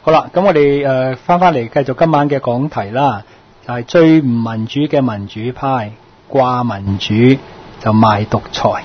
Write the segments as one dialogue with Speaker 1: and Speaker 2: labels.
Speaker 1: 好啦，咁我哋翻嚟繼續今晚嘅講題啦，就係最唔民主嘅民主派掛民主就賣獨裁。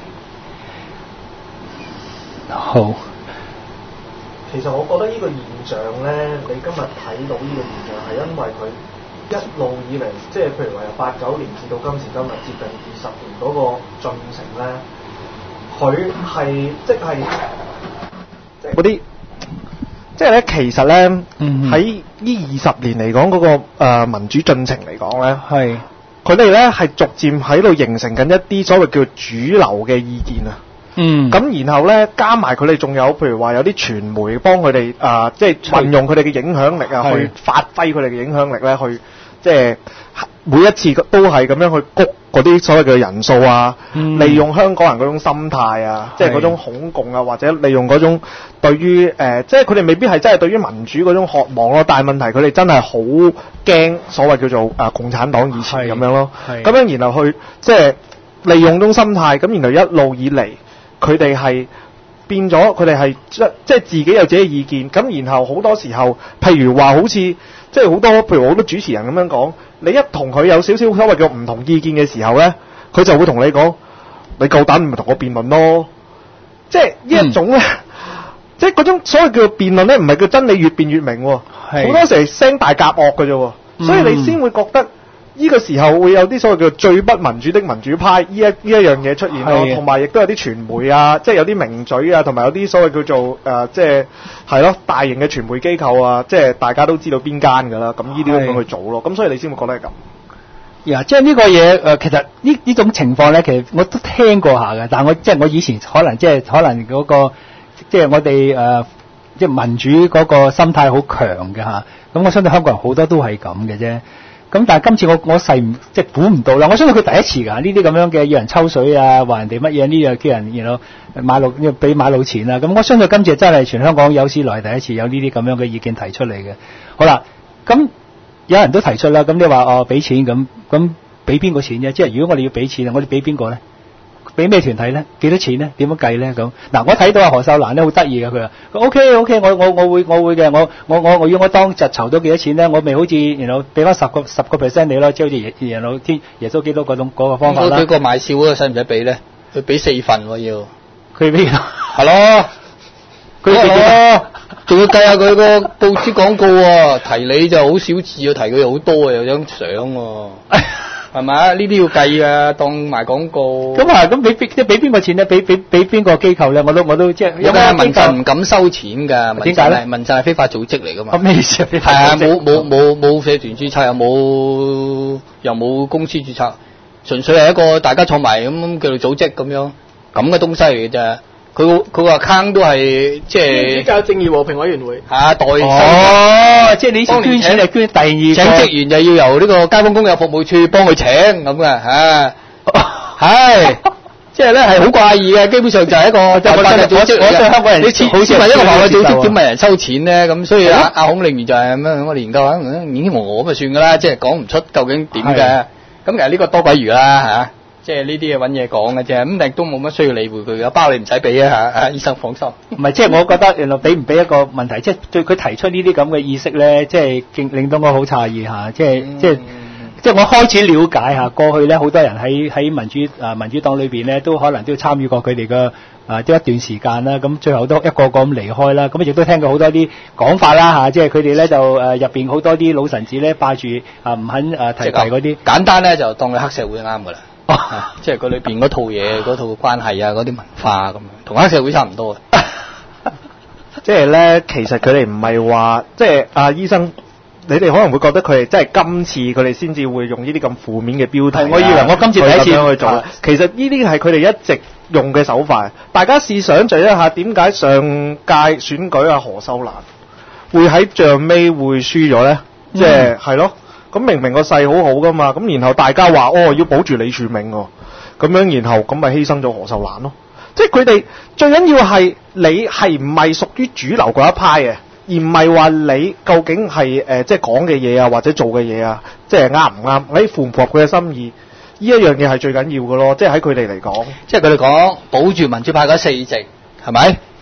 Speaker 1: 好，
Speaker 2: 其實我覺得呢個現象咧，你今日睇到呢個現象係因為佢一路以嚟，即係譬如話由89年至到今時今日接近20年嗰個進程咧，佢係即係嗰啲。即係咧，其實咧喺呢20年嚟講，嗰個民主進程嚟講咧，係佢哋咧係逐漸喺度形成緊一啲所謂叫主流嘅意見啊。咁然後咧加埋佢哋仲有，譬如話有啲傳媒幫佢哋即係運用佢哋嘅影響力啊，去發揮佢哋嘅影響力咧，去即係每一次都係咁樣去谷嗰啲所謂嘅人數啊，利用香港人嗰種心態啊，即係嗰種恐共啊，或者利用嗰種對於即係佢哋未必係真係對於民主嗰種渴望咯，但係問題佢哋真係好驚所謂叫做共產黨以前咁樣咯，咁樣然後去即係利用種心態，咁然後一路以嚟佢哋係變咗，佢哋係即係自己有自己嘅意見，咁然後好多時候，譬如話好似即係好多，譬如好多主持人咁樣講，你一同佢有少少所謂嘅唔同意見嘅時候咧，佢就會同你講，你夠膽咪同我辯論咯，即係呢一種咧，即係嗰種所謂叫做辯論咧，唔係叫真理越辯越明喎，好多時係聲大夾惡嘅啫喎，所以你先會覺得呢個時候會有啲所謂叫最不民主的民主派呢一樣嘢出現咯，同埋亦都有啲傳媒啊，即係有啲名嘴啊，同埋有啲所謂叫做即係係咯大型嘅傳媒機構啊，即係大家都知道邊間㗎啦，咁呢啲咁樣去做咯，咁所以你先會覺得係咁。
Speaker 1: 即係呢個嘢其實呢種情況咧，其實我都聽過下嘅，但係我以前可能嗰個即係我哋即係民主嗰個心態好強嘅嚇，咁我相信香港人好多都係咁嘅啫。咁但係今次我即係估唔到啦，我相信佢第一次㗎，呢啲咁樣嘅要人抽水啊，話人哋乜嘢呢樣叫人買路要俾買路錢啊，咁我相信今次真係全香港有史來第一次有呢啲咁樣嘅意見提出嚟嘅。好啦，咁有人都提出啦，咁你話俾錢咁俾邊個錢啫？即係如果我哋要俾錢，我哋俾邊個咧？俾咩團體咧？幾多錢咧？點樣計咧？咁嗱，我睇到阿何秀蘭咧好得意嘅，佢話 OK， 我會嘅，我要我當日籌到幾多錢咧？我咪好似俾翻10% 你咯，即係好似耶穌基督嗰個方法啦。
Speaker 3: 嗰個買笑嗰個使唔使俾咧？佢俾4份喎要。
Speaker 1: 佢俾
Speaker 3: 係咯，佢俾仲要計下佢個報紙廣告喎，提你就好少字啊，提佢又好多啊，有張相喎。係咪啊？呢啲要計啊，當賣廣告。
Speaker 1: 咁俾邊個錢咧？俾邊個機構咧？我都即係。
Speaker 3: 有咩民陣唔敢收錢㗎？
Speaker 1: 點解咧？
Speaker 3: 民陣係非法組織嚟㗎嘛。
Speaker 1: 咩意思啊？
Speaker 3: 係啊，冇社團註冊，又冇公司註冊，純粹係一個大家坐埋咁叫做組織咁樣咁嘅東西嚟嘅啫。佢個 account 都係即係
Speaker 2: 比較正義和平委員會
Speaker 3: 代
Speaker 1: 收即係你先捐錢係捐第二個
Speaker 3: 請職員就要由呢個街坊工友服務處幫佢請咁嘅係即係咧係好怪異嘅，基本上就係一個就係法律組織嚟嘅。香港人你好似話一個法律組織點問人收錢咧？咁所以阿孔令員就係咁樣，我哋研究下已經我咪算㗎啦，即係講唔出究竟點嘅。咁其實呢個多鬼餘啦嚇。即係呢啲嘢揾嘢講嘅啫，咁亦都冇乜需要理會佢嘅，包你唔使俾啊嚇，醫生放心。
Speaker 1: 唔係，即係我覺得原來俾唔俾一個問題，即係對佢提出呢啲咁嘅意識咧，即係令到我好詫異嚇，即係我開始了解下過去咧，好多人喺民主黨裏邊咧，都可能都參與過佢哋嘅都一段時間啦，咁最後都一個個咁離開啦，咁亦都聽過好多啲講法啦嚇，即係佢哋咧就入邊好多啲老臣子咧霸住唔肯提嗰啲。
Speaker 3: 簡單咧就當佢黑社會啱㗎啦。即係佢裏邊嗰套嘢，嗰套關係啊，嗰啲文化咁樣，同黑社會差唔多嘅。
Speaker 2: 即係咧，其實佢哋唔係話，即係醫生，你哋可能會覺得佢哋即係今次佢哋先至會用呢啲咁負面嘅標題。
Speaker 1: 我以為我今次第一次
Speaker 2: 去做，其實呢啲係佢哋一直用嘅手法。大家試想像一下，點解上屆選舉何秀蘭會喺最尾會輸咗咧？即係係咯。咁明明個勢好好噶嘛，咁然後大家話要保住李柱銘喎，咁樣然後咁咪犧牲咗何秀蘭咯。即係佢哋最緊要係你係唔係屬於主流嗰一派嘅，而唔係話你究竟係即係講嘅嘢啊或者做嘅嘢啊，即係啱唔啱？你符唔符合佢嘅心意？呢一樣嘢係最緊要嘅咯，即係喺佢哋嚟講。
Speaker 3: 即係佢哋講保住民主派嗰4席係咪？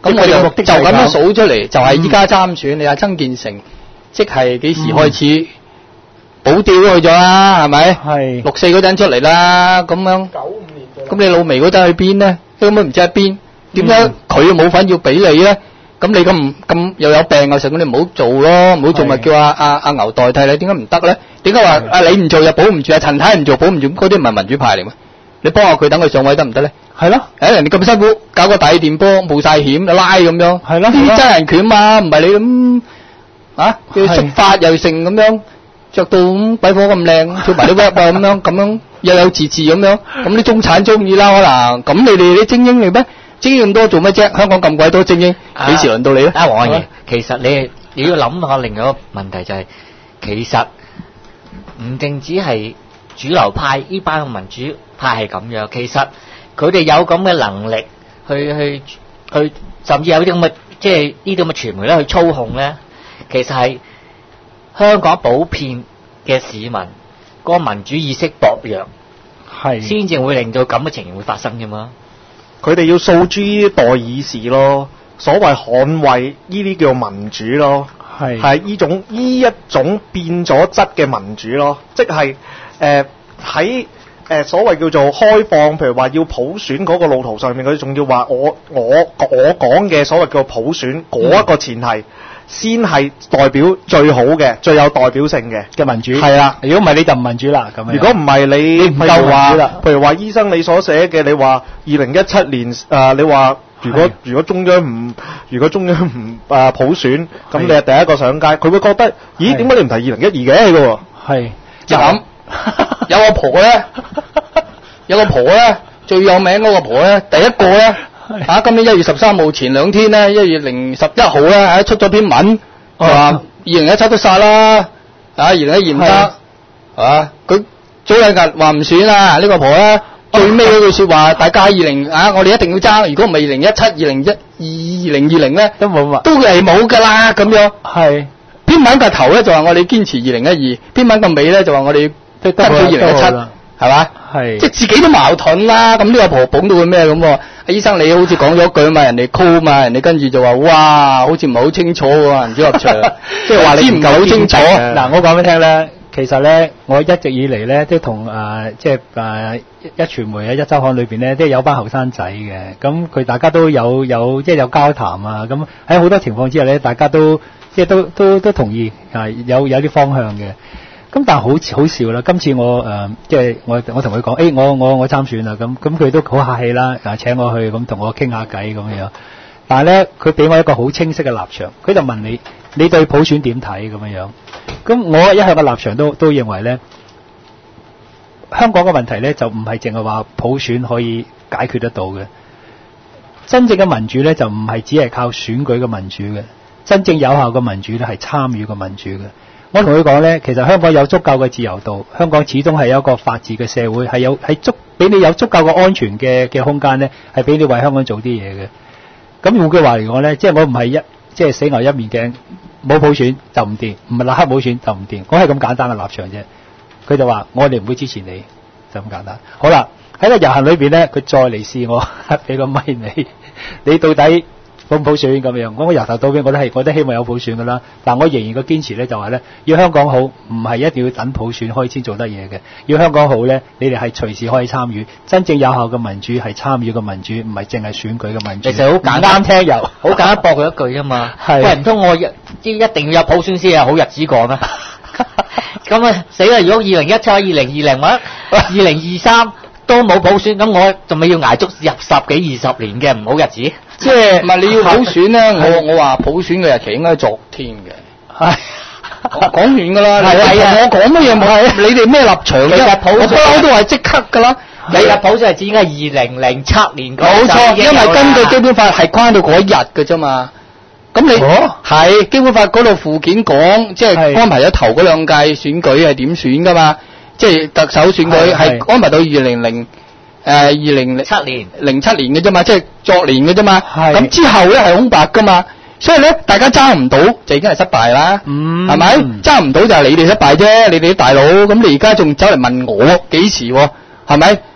Speaker 3: 咁我就咁樣數出嚟，就係依家參選。你話曾健成，即係幾時開始保釣去咗啦？係咪？係64嗰陣出嚟啦，咁樣。95年。咁你老眉嗰陣去邊咧？根本唔知喺邊。點解佢冇份要俾你咧？咁你咁又有病啊？成咁你唔好做咯，唔好做咪叫阿牛代替你？點解唔得咧？點解話你唔做又保唔住？陳太唔做保唔住？嗰啲唔係民主派嚟咩？你幫下佢等佢上位得唔得咧？係咯，人哋咁辛苦搞個大電波冒晒險拉咁樣，係咯，啲真人權嘛，唔係你咁啊，要觸發又成咁樣，着到咁鬼火咁靚，跳埋啲 rap 啊咁樣又有自治咁樣，咁啲中產中意啦可能，咁你哋啲精英嚟咩？精英咁多做乜啫？香港咁鬼多精英，幾時輪到你咧？
Speaker 4: 黃阿爺，其實你要諗下另外一個問題就係，其實唔淨止係主流派呢班嘅民主派係咁樣，其實佢哋有咁嘅能力去，甚至有啲咁嘅即係呢啲咁嘅傳媒咧去操控咧，其實係香港普遍嘅市民個民主意識薄弱，係先至會令到咁嘅情形會發生嘅嘛。
Speaker 2: 佢哋要訴諸於代議士咯，所謂捍衛呢啲叫民主咯，係呢一種變咗質嘅民主咯，即係喺所謂叫做開放，譬如話要普選嗰個路途上面，佢仲要話我講嘅所謂叫普選嗰一個前提，先係代表最好嘅、最有代表性嘅
Speaker 1: 民主。
Speaker 2: 係啦，
Speaker 1: 如果唔係你就唔民主啦。咁樣。如
Speaker 2: 果唔係你唔夠民主啦，譬如話醫生你所寫嘅，你話2017年你話如果中央唔普選，咁你係第一個上街，佢會覺得咦點解你唔提2012嘅㗎喎？係
Speaker 3: 就咁。有個婆咧，最有名嗰個婆咧，第一個咧，今年1月13號前2天咧，1月11號咧，出咗篇文，話2017都殺啦，2012唔得，佢早兩日話唔選啦，呢個婆咧，最尾嗰句說話，大家我哋一定要爭，如果唔係2017、2020咧，都係冇噶啦，咁樣。係篇文嘅頭咧就話我哋堅持2012，篇文嘅尾咧就話我哋。跟住2017係嘛？係即係自己都矛盾啦。咁呢個婆捧到佢咩咁喎？醫生你好似講咗句嘛，人哋 call 嘛，人哋跟住就話哇，好似唔係好清楚喎，唔知入場，即係話你唔夠好清楚。
Speaker 1: 嗱，我講俾你聽咧，其實咧，我一直以嚟咧都同即係一傳媒一週刊裏邊咧，都有班後生仔嘅。咁佢大家都有即係有交談啊。咁喺好多情況之下咧，大家都即係都同意有啲方向嘅。咁但係好笑啦！今次我即係我同佢講，我參選啦，咁佢都好客氣啦，請我去咁同我傾下偈咁樣。但係咧，佢俾我一個好清晰嘅立場，佢就問你對普選點睇咁樣。咁我一向嘅立場都認為咧，香港嘅問題咧就唔係淨係話普選可以解決得到嘅。真正嘅民主咧就唔係只係靠選舉嘅民主嘅，真正有效嘅民主咧係參與嘅民主嘅。我同佢講咧，其實香港有足夠嘅自由度，香港始終係有一個法治嘅社會，俾你有足夠嘅安全嘅空間咧，係俾你為香港做啲嘢嘅。咁換句話嚟講咧，即係我唔係即係死牛一面鏡，冇普選就唔掂，唔係立刻普選就唔掂，我係咁簡單嘅立場啫。佢就話我哋唔會支持你，就咁簡單。好啦，喺個遊行裏邊咧，佢再嚟試我，俾個咪你到底普選咁樣，我由頭到尾我都希望有普選噶啦，但我仍然個堅持咧就話咧，要香港好，唔係一定要等普選開先做得嘢嘅。要香港好咧，你哋係隨時可以參與，真正有效嘅民主係參與嘅民主，唔係淨係選舉嘅民主。
Speaker 4: 其實好簡單聽又，好簡單駁佢一句啫嘛。喂，唔通我一定要有普選先有好日子過咩？咁啊死啦！如果2017、2020或者2023都冇普選，咁我仲咪要捱足10幾20年嘅唔好日子？
Speaker 3: 即係唔係你要普選咧？我話普選嘅日期應該昨天嘅。係講完㗎啦。係啊，我講乜嘢冇？你哋咩立場啫？我不嬲都係即刻㗎啦。
Speaker 4: 你嘅普選係指應該係2007年嗰陣。
Speaker 3: 冇錯，因為根據基本法係關到嗰一日㗎啫嘛。咁你係基本法嗰度附件講，即係安排咗頭嗰兩屆選舉係點選㗎嘛？即係特首選舉係安排到2007年嘅啫嘛，即係昨年嘅啫嘛。咁之後咧係空白㗎嘛，所以咧大家爭唔到就已經係失敗啦。係咪？爭唔到就係你哋失敗啫，你哋啲大佬。咁你而家仲走嚟問我幾時喎？係咪？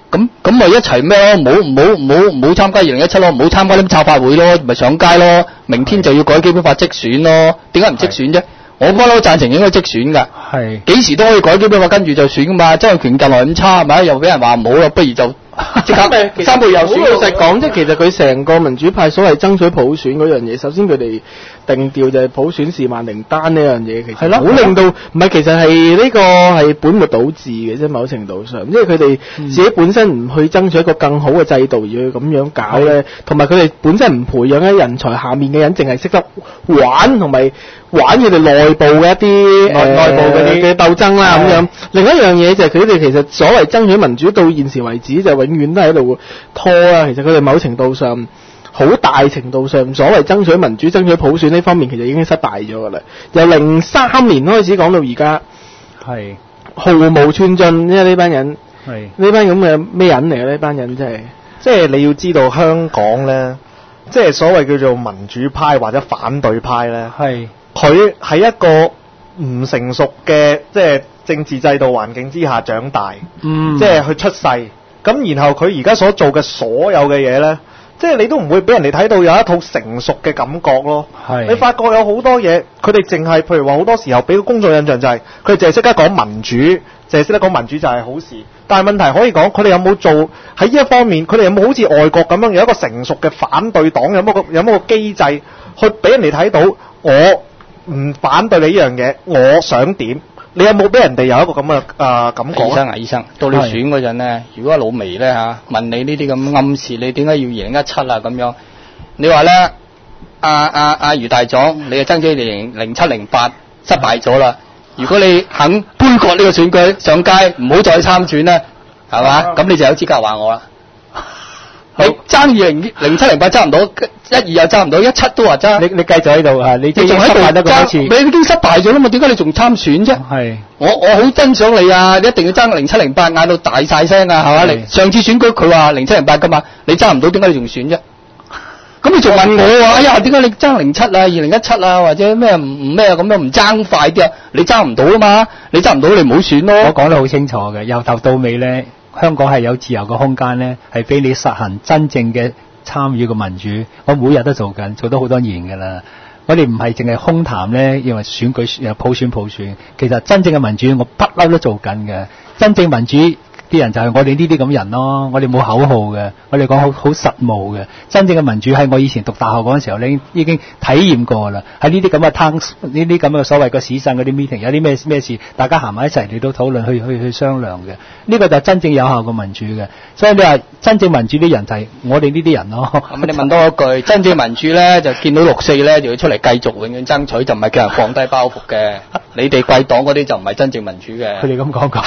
Speaker 3: 咁咪一齊咩咯？唔好參加2017咯，唔好參加啲炒法會咯，咪上街咯。明天就要改基本法即選咯。點解唔即選啫？我不嬲贊成應該即選㗎。係幾時都可以改基本法，跟住就選㗎嘛。曾蔭權近來咁差係咪？又俾人話唔好啦，不如就即刻3個月又選。
Speaker 5: 好老實講，即係其實佢成個民主派所謂爭取普選嗰樣嘢，首先佢哋定調就係普選是萬靈丹呢樣嘢，其實好令到唔係，其實係呢個係本末倒置嘅，即係某程度上，因為佢哋自己本身唔去爭取一個更好嘅制度而去咁樣搞咧，同埋佢哋本身唔培養喺人才下面嘅人，淨係識得玩同埋玩佢哋內部嘅一啲內部嘅鬥爭啦咁樣。另一樣嘢就係佢哋其實所謂爭取民主到現時為止就永遠都喺度拖啦。其實佢哋某程度上好大程度上所謂爭取民主、爭取普選呢方面，其實已經失敗咗㗎啦。由03年開始講到而家，係毫無寸進，因為呢班人係呢班咁嘅咩人嚟嘅？呢班人真係，
Speaker 2: 即係你要知道香港咧，即係所謂叫做民主派或者反對派咧，係佢喺一個唔成熟嘅即係政治制度環境之下長大，即係佢出世，咁然後佢而家所做嘅所有嘅嘢咧。即係你都唔會俾人哋睇到有一套成熟嘅感覺咯。你發覺有好多嘢，佢哋淨係譬如話好多時候俾個公眾印象就係佢哋淨係識得講民主，淨係識得講民主就係好事。但係問題可以講，佢哋有冇做喺呢一方面？佢哋有冇好似外國咁樣有一個成熟嘅反對黨？有冇個機制去俾人哋睇到我唔反對你呢樣嘢，我想點？你有冇俾人哋有一個咁嘅感覺？
Speaker 3: 醫生，到你選嗰陣咧，如果老微咧問你呢啲咁暗示，你點解要2017啊咁樣？你話咧，阿余大狀，你就爭取07、08失敗咗啦。如果你肯杯葛呢個選舉，上街唔好再參選咧，係嘛？咁你就有資格話我啦。你爭2007、08爭唔到，12又爭唔到，17都話爭。你繼續喺度啊！你仲喺度爭，你已經失敗咗啦嘛？點解你仲參選啫？係我好欣賞你啊！你一定要爭07、08，嗌到大晒聲啊，係嘛？你上次選舉佢話07、08噶嘛，你爭唔到，點解你仲選啫？咁你仲問我話，哎呀，點解你爭07啊、2017啊，或者咩唔咩咁樣唔爭快啲啊？你爭唔到啊嘛？你爭唔到，你唔好選咯。我講得好清楚嘅，由頭到尾咧。香港係有自由嘅空間咧，係俾你實行真正嘅參與嘅民主。我每日都做緊，做咗好多年㗎啦。我哋唔係淨係空談咧，因為選舉又普選。其實真正嘅民主，我不嬲都做緊嘅。真正民主啲人就係我哋呢啲咁人咯。我哋冇口號嘅，我哋講好實務嘅。真正嘅民主係我以前讀大學嗰陣時候咧，已經體驗過啦。喺呢啲咁嘅呢啲咁嘅所謂嘅市鎮嗰啲 meeting，有啲咩事，大家行埋一齊嚟到討論，去商量嘅。呢個就係真正有效嘅民主嘅。所以你話真正民主啲人就係我哋呢啲人咯。咁你問多一句，真正民主咧就見到6·4咧就要出嚟繼續永遠爭取，就唔係叫人放低包袱嘅。你哋貴黨嗰啲就唔係真正民主嘅。佢哋咁講㗎。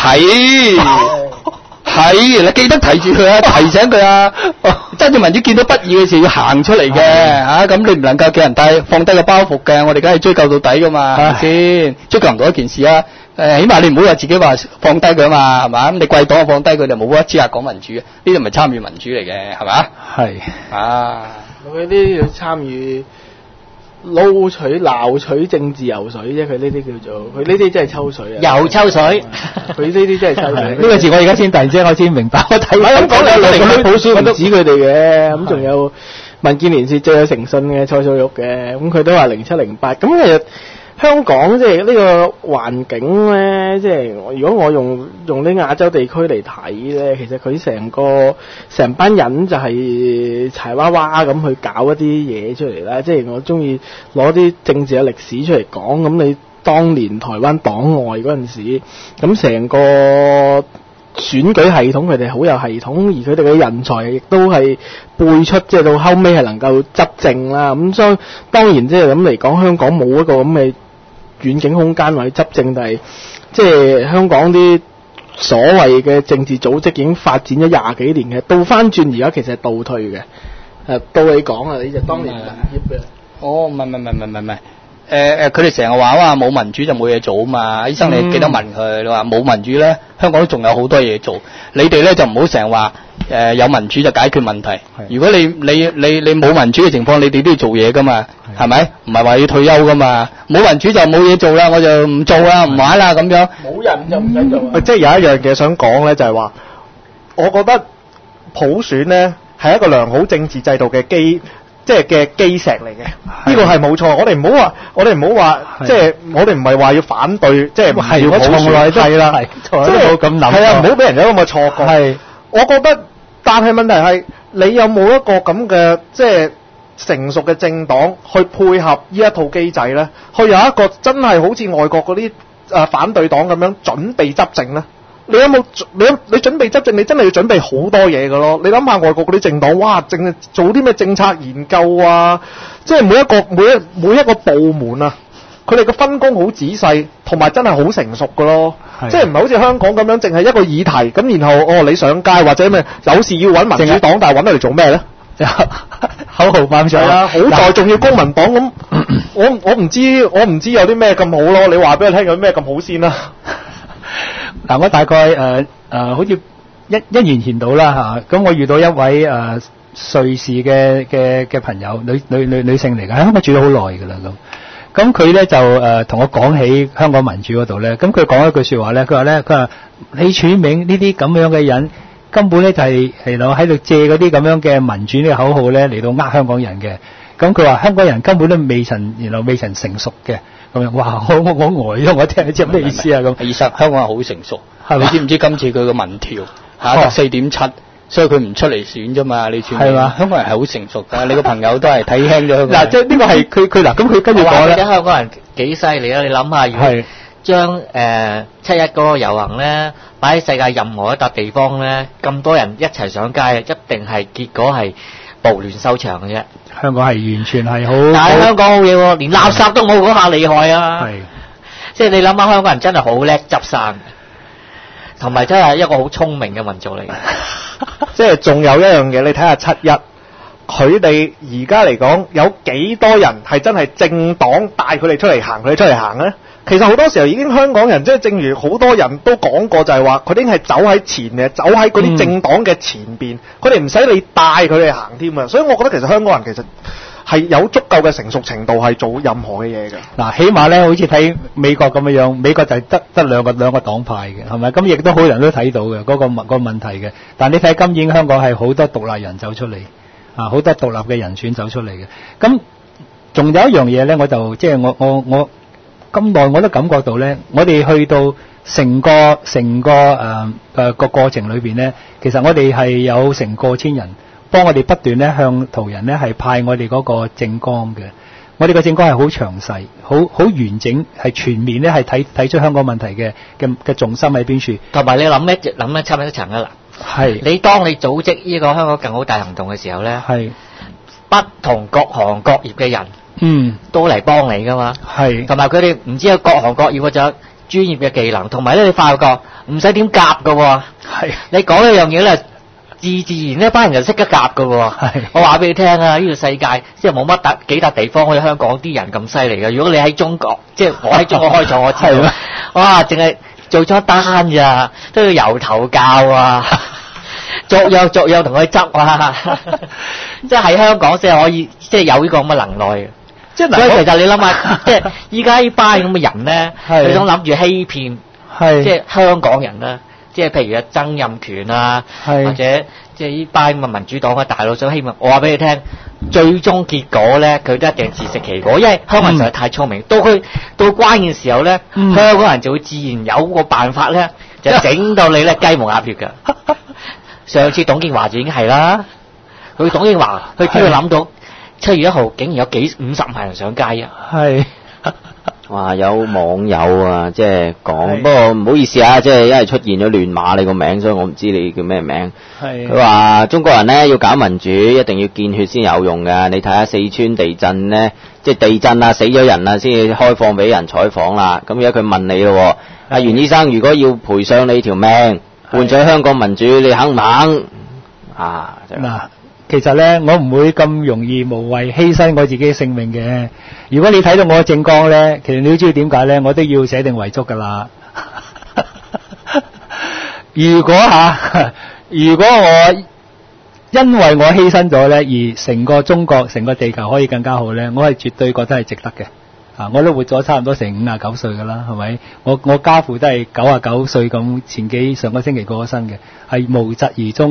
Speaker 3: 係，你記得提住佢啊，提醒佢啊。真正民主見到不義嘅事要行出嚟嘅嚇，咁你唔能夠叫人放低個包袱嘅，我哋梗係追究到底噶嘛，係咪先？追究唔到一件事啊，起碼你唔好話自己話放低佢啊嘛，係嘛？咁你貴黨放低佢就冇乜資格講民主，呢啲唔係參與民主嚟嘅，係嘛？係啊，
Speaker 5: 佢啲要參與撈取政治游水啫，佢呢啲叫做，佢呢啲真係抽水啊！又抽水，佢呢啲真係抽水。呢個字我而家先突然之間我先明白，我睇咁講有2個普選唔止佢哋嘅，咁仲有民建聯是最有誠信嘅蔡素玉嘅，咁佢都話07、08，咁其實香港即係呢個環境咧，即係如果我用啲亞洲地區嚟睇咧，其實佢成班人就係柴娃娃咁去搞一啲嘢出嚟啦。即係我中意攞啲政治嘅歷史出嚟講，咁你當年台灣黨外嗰陣時，咁成個選舉系統佢哋好有系統，而佢哋嘅人才亦都係輩出，即係到後尾係能夠執政啦。咁所以當然即係咁嚟講，香港冇一個咁嘅遠景空間或者執政，但係即係香港啲所謂嘅政治組織已經發展咗20幾年嘅，倒翻轉而家其實係倒退嘅。到你講啊，你就當年民協嘅。哦，唔係。佢哋成日話冇民主就冇嘢做啊嘛，醫生你記得問佢，你話冇民主咧，香港都仲有好多嘢做，你哋咧就唔好成日話有民主就解決問題。如果你冇民主嘅情況，你哋都要做嘢噶嘛，係咪？唔係話要退休噶嘛，冇民主就冇嘢做啦，我就唔做啦，唔玩啦咁樣。冇人就唔使做。即係有一樣嘢想講咧，就係話，我覺得
Speaker 2: 普選咧係一個良好政治制度嘅基石嚟嘅，呢個係冇錯。我哋唔好話，即係我哋唔係話要反對，即係唔要普選。係啦，即係冇咁諗。係啊，唔好俾人有咁嘅錯覺。係，我覺得，但係問題係你有冇一個咁嘅即係成熟嘅政黨去配合呢一套機制咧？去有一個真係好似外國嗰啲反對黨咁樣準備執政咧？你有冇你準備執政？你真係要準備好多嘢㗎咯！你諗下外國嗰啲政黨，哇，淨係做啲咩政策研究啊！即係每一個部門啊，佢哋嘅分工好仔細，同埋真係好成熟㗎咯。即係唔係好似香港咁樣，淨係一個議題咁，然後你上街或者咩有事要揾民主黨，但係揾佢嚟做咩咧？
Speaker 1: 口號班長
Speaker 2: 啦，好在仲要公民黨咁，我唔知有啲咩咁好咯。你話俾我聽有咩咁好先啦？
Speaker 1: 嗱，我大概好似一年前到啦嚇，咁我遇到一位瑞士嘅朋友，女性嚟嘅，喺香港住咗好耐㗎啦咁佢咧就同我講起香港民主嗰度咧，咁佢講一句説話咧，佢話李柱銘呢啲咁樣嘅人根本咧就係喺度借嗰啲咁樣嘅民主呢個口號咧嚟到香港人嘅，咁佢話香港人根本都未曾成熟嘅。咁樣，哇！我呆咗，我聽你知咩意思啊？咁
Speaker 3: 其實香港係好成熟，你知唔知今次佢個民調得4.7，所以佢唔出嚟選啫嘛？你算係嘛？香港人係好成熟㗎，你個朋友都係睇輕咗香港人。
Speaker 1: 嗱，即係呢個係佢嗱，咁佢跟住講咧，
Speaker 4: 香港人幾犀利啊！你諗下，如果將7·1嗰個遊行咧擺喺世界任何一笪地方咧，咁多人一齊上街，一定係結果係暴亂收場嘅啫。
Speaker 1: 香港係完全係好，
Speaker 4: 但係香港好嘢喎，連垃圾都冇嗰下厲害啊！係，即係你諗下，香港人真係好叻執生，同埋真係一個好聰明嘅民族嚟嘅。
Speaker 2: 即係仲有一樣嘢，你睇下7·1，佢哋而家嚟講有幾多人係真係政黨帶佢哋出嚟行咧？其實好多時候已經香港人，即係正如好多人都講過，就係話佢已經係走喺前嘅，走喺嗰啲政黨嘅前邊，佢哋唔使你帶佢哋行添啊！所以我覺得其實香港人其實係有足夠嘅成熟程度係做任何嘅嘢嘅。
Speaker 1: 嗱，起碼咧好似睇美國咁樣，美國就係得兩個黨派嘅，係咪？咁亦都好多人都睇到嘅嗰個問題嘅。但你睇今年香港係好多獨立人走出嚟，好多獨立嘅人選走出嚟嘅。咁仲有一樣嘢咧，我就即係我咁耐我都感覺到咧，我哋去到成個個過程裏邊咧，其實我哋係有成過千人幫我哋不斷咧向途人咧係派我哋嗰個政綱嘅。我哋個政綱係好詳細、好完整、係全面咧，係睇出香港問題嘅重心喺邊處。
Speaker 4: 同埋你諗差唔多一層啊嗱，係你當你組織呢個香港更好大行動嘅時候咧，係不同各行各業嘅人。都嚟幫你噶嘛，係，同埋佢哋唔知有各行各業或者專業嘅技能，同埋咧你發覺唔使點夾噶喎，係，你講一樣嘢咧，自然呢班人就識得夾噶喎，係，我話俾你聽啊，呢個世界即係冇乜幾笪地方好似香港啲人咁犀利嘅。如果你喺中國，即係我喺中國開廠，我知道，哇，淨係做咗單咋，都要由頭教啊。逐樣同佢執啊！即係喺香港先可以，即係有呢個咁嘅能耐嘅。即係所以其實你諗下，即係依家呢班咁嘅人咧，佢想諗住欺騙，即係香港人啦。即係譬如曾蔭權啊，或者即係呢班咁嘅民主黨嘅大佬想希望，我話俾你聽，最終結果咧，佢都一定自食其果，因為香港人實在太聰明。到關鍵時候咧，香港人就會自然有個辦法咧，就整到你咧雞毛鴨血㗎。上次董建華就已經係啦，佢董建華佢邊度諗到7月1號竟然有50萬人上街啊！係，
Speaker 6: 哇！有網友啊，即係講，不過唔好意思啊，即係因為出現咗亂碼你個名，所以我唔知你叫咩名。係，佢話中國人咧要搞民主，一定要見血先有用㗎。你睇下四川地震咧，即係地震啊，死咗人啊，先至開放俾人採訪啦。咁而家佢問你咯，阿袁醫生，如果要賠上你條命，換取香港民主，你肯唔肯？啊，
Speaker 1: 嗱，其實咧，我唔會咁容易無謂犧牲我自己嘅性命嘅。如果你睇到我嘅政綱咧，其實你都知道點解咧，我都要寫定遺囑噶啦。如果我因為我犧牲咗咧，而成個中國、成個地球可以更加好咧，我係絕對覺得係值得嘅。我都活咗差唔多成59歲噶啦，係咪？我家父都係99歲咁，上個星期過咗身嘅，係無疾而終，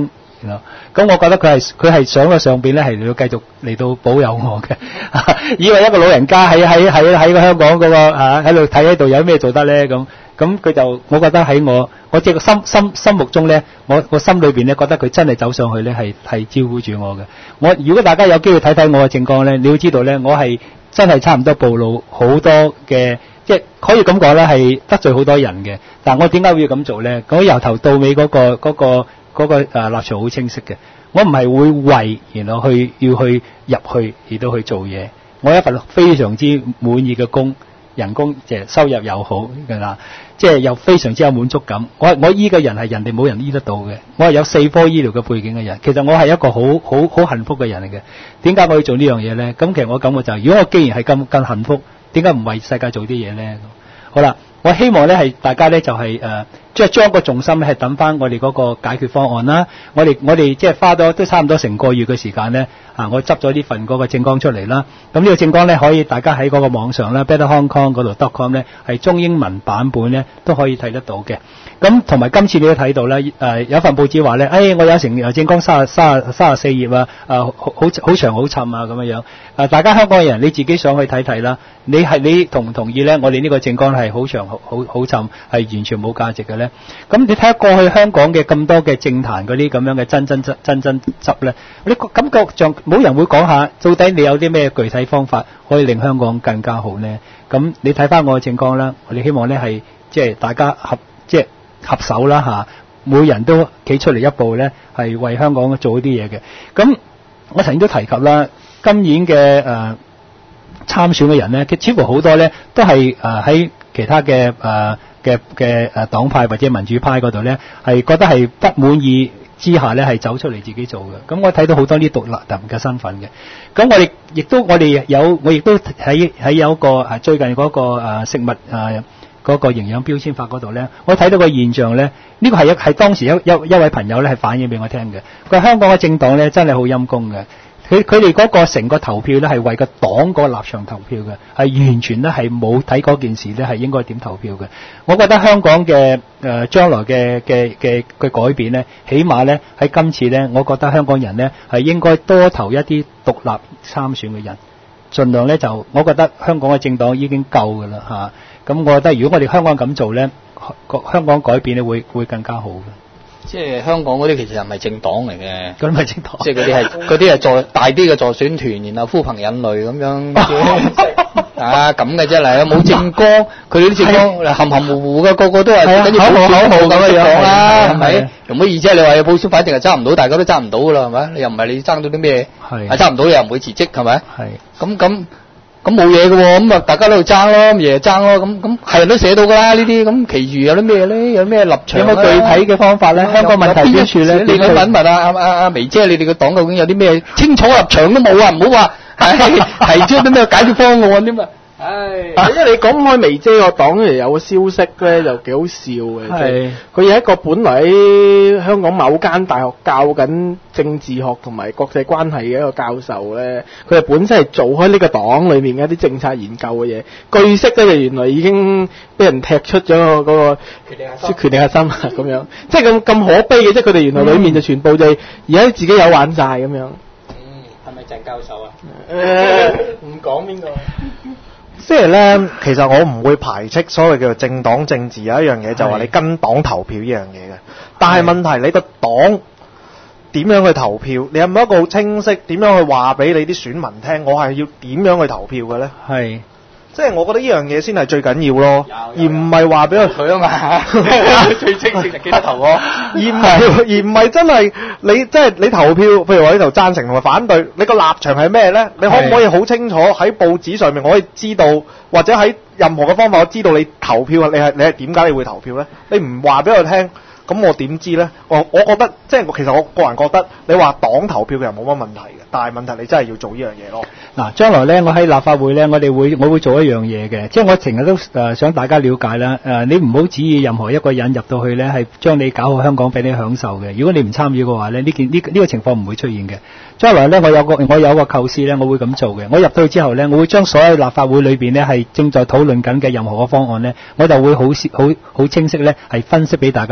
Speaker 1: 咁我覺得佢係想喺上邊咧係嚟到繼續嚟到保佑我嘅，以為一個老人家喺個香港嗰個喺度睇喺度有咩做得咧咁佢就我覺得喺我即係個心目中咧，我心裏邊咧覺得佢真係走上去咧係照顧住我嘅。如果大家有機會睇睇我嘅政綱咧，你要知道咧，我係真係差唔多暴露好多嘅，即係可以咁講咧係得罪好多人嘅。但我點解會要咁做咧？我由頭到尾嗰個立場好清晰嘅。我唔係會為然後要去入去而到去做嘢。我一份非常之滿意嘅工。人工即係收入又好㗎啦，即係又非常之有滿足感。我醫嘅人係人哋冇人醫得到嘅，我係有4科醫療嘅背景嘅人。其實我係一個好幸福嘅人嚟嘅。點解我要做呢樣嘢咧？咁其實我感覺就係，如果我既然係咁幸福，點解唔為世界做啲嘢咧？好啦，我希望咧係大家咧就係即係將個重心咧係等翻我哋嗰個解決方案啦。我哋即係花咗都差唔多成個月嘅時間咧，我執咗呢份嗰個政綱出嚟啦。咁呢個政綱咧可以大家喺嗰個網上啦 ，betterhongkong 嗰度 .com 咧係中英文版本咧都可以睇得到嘅。咁同埋今次你都睇到咧，有一份報紙話咧，我有成政綱34頁啊，好長好沉啊咁樣樣。大家香港人你自己上去睇睇啦。你同唔同意咧？我哋呢個政綱係好長好沉，係完全冇價值嘅咧。咁你睇下過去香港嘅咁多嘅政壇嗰啲咁樣嘅真執咧，你感覺上冇人會講下，到底你有啲咩具體方法可以令香港更加好咧？咁你睇翻我嘅政綱啦，我哋希望咧係即係大家合手啦嚇，每人都企出嚟一步咧，係為香港做一啲嘢嘅。咁我曾經都提及啦，今年嘅參選嘅人咧，佢似乎好多咧都係喺其他嘅黨派或者民主派嗰度咧，係覺得係不滿意之下咧，係走出嚟自己做嘅。咁我睇到好多啲獨立人嘅身份嘅。咁我亦都喺有一個最近嗰個食物嗰個營養標籤法嗰度咧，我睇到個現象咧，呢個係當時一位朋友咧係反映俾我聽嘅。佢話香港嘅政黨咧真係好陰功嘅。佢哋嗰個成個投票咧係為個黨個立場投票嘅，係完全咧係冇睇嗰件事咧係應該點投票嘅。我覺得香港嘅將來嘅改變咧，起碼咧喺今次咧，我覺得香港人咧係應該多投一啲獨立參選嘅人，盡量咧就我覺得香港嘅政黨已經夠㗎啦嚇。咁我覺得如果我哋香港咁做咧，香港改變咧會更加好嘅。
Speaker 3: 即係香港嗰啲其實唔係政黨嚟嘅，
Speaker 1: 嗰啲唔係政黨，
Speaker 3: 即係嗰啲係大啲嘅助選團，然後呼朋引類咁樣咁嘅啫嚟，冇政綱，佢哋啲政綱含含糊糊嘅，個個都係跟住口號咁嘅樣講啦，係咪？容乜易啫？你話有普選，反正係爭唔到，大家都爭唔到噶啦，係咪？你又唔係你爭到啲咩？係爭唔到，你又唔會辭職，係咪？係咁冇嘢嘅喎，咁啊大家都喺度爭咯，嘢爭咯，咁係人都寫到㗎啦呢啲，咁其餘有啲咩咧？有咩立場？有冇具體嘅方法咧？香港問題邊處咧？你問問阿眉姐，你哋個黨究竟有啲咩清楚立場都冇啊？唔好話提出啲咩解決方案添啊！
Speaker 5: 因為你講開眉姐個黨咧，有個消息咧就幾好笑嘅，係佢有一個本來喺香港某間大學教緊政治學同埋國際關係嘅一個教授咧，佢係本身係做開呢個黨裏面嘅一啲政策研究嘅嘢，據悉咧就原來已經俾人踢出咗嗰個權力核心咁樣，即係咁可悲嘅，即係佢哋原來裏面就全部就係而家自己有玩晒咁樣。
Speaker 3: 係咪鄭教授啊？
Speaker 5: 唔講邊個。
Speaker 2: 即係咧，其實我唔會排斥所謂叫做政黨政治有一樣嘢，就話你跟黨投票呢樣嘢嘅。但係問題你個黨點樣去投票？你有冇一個好清晰點樣去話俾你啲選民聽？我係要點樣去投票嘅咧？係。即係我覺得呢樣嘢先係最緊要咯，而唔係話俾佢啊嘛，最清晰就記得投我，而唔係真係你即係你投票，譬如話呢度贊成同埋反對，你個立場係咩咧？你可唔可以好清楚喺報紙上面我可以知道，或者喺任何嘅方法我知道你投票你係點解你會投票咧？你唔話俾我聽，咁我點知咧？我覺得即係其實我個人覺得，你話黨投票其實冇乜問題嘅，但係問題你真係要做呢樣嘢咯。嗱，將來咧，我喺立法會咧，我會做一樣嘢嘅，即係我成日都想大家了解啦。你唔好指意任何一個人入到去咧，係將你搞好香港俾你享受嘅。如果你唔參與嘅話咧，呢個情況唔會出現嘅。將來咧，我有個構思咧，我會咁做嘅。我入到去之後咧，我會將所有立法會裏邊咧係正在討論緊嘅任何嘅方案咧，我就會好清晰咧係分析俾大家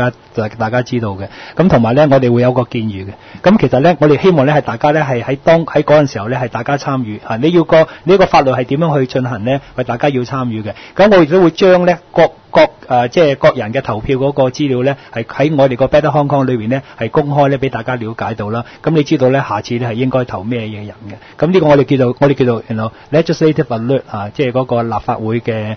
Speaker 1: 大家知道嘅。咁同埋咧，我哋會有個建議嘅。咁其實咧，我哋希望咧係大家咧係喺嗰陣時候咧係大家參與嚇。你呢個法律係點樣去進行咧？係大家要參與嘅。咁我亦都會將咧即係各人嘅投票嗰個資料咧，係喺我哋個 Better Hong Kong 裏邊咧係公開咧俾大家了解到啦。咁你知道咧，下次咧係應該投咩嘢人嘅。咁呢個我哋叫做 legislative alert 啊，即係嗰個立法會嘅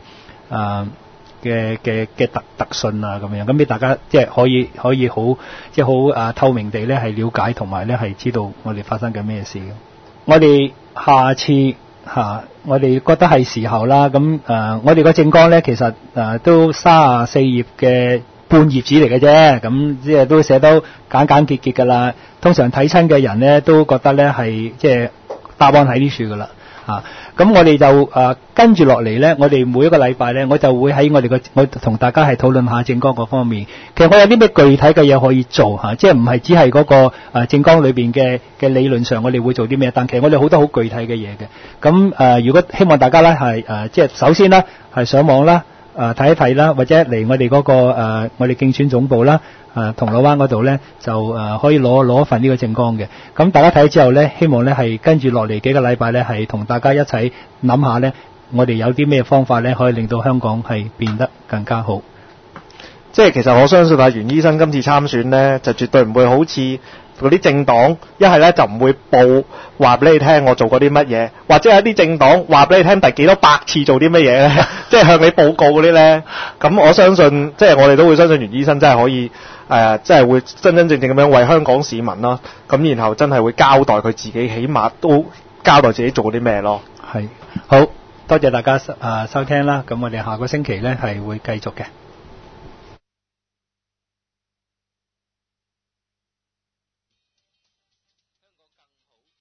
Speaker 1: 嘅特訊啊咁樣，咁俾大家即係可以好即係好透明地咧係了解同埋咧係知道我哋發生緊咩事嘅。我哋下次我哋覺得係時候啦。咁我哋個政綱咧其實都34頁嘅半頁紙嚟嘅啫，咁即係都寫到簡簡潔潔㗎啦。通常睇親嘅人咧都覺得咧係即係答案喺呢處㗎啦。咁我哋就跟住落嚟咧，我哋每一個禮拜咧，我就會喺我同大家係討論下政綱嗰方面。其實我有啲咩具體嘅嘢可以做即係唔係只係嗰個政綱裏邊嘅理論上我哋會做啲咩，但其實我哋好多好具體嘅嘢嘅。咁如果希望大家咧係即係首先啦係上網啦睇一睇啦，或者嚟我哋嗰個我哋競選總部啦銅鑼灣嗰度咧就可以攞一份呢個政綱嘅。咁大家睇之後咧，希望咧係跟住落嚟幾個禮拜咧係同大家一齊諗下咧，我哋有啲咩方法咧可以令到香港係變得更加好。
Speaker 2: 即係其實我相信袁醫生今次參選咧，就絕對唔會好似嗰啲政黨一係咧就唔會報話俾你聽我做過啲乜嘢，或者有啲政黨話俾你聽第幾多百次做啲乜嘢咧，即係向你報告嗰啲咧。咁我相信即係我哋都會相信袁醫生真係可以即係會真真正正咁樣為香港市民啦。咁然後真係會交代佢自己，起碼都交代自己做過啲咩咯。
Speaker 1: 係，好多謝大家收聽啦。咁我哋下個星期咧係會繼續嘅。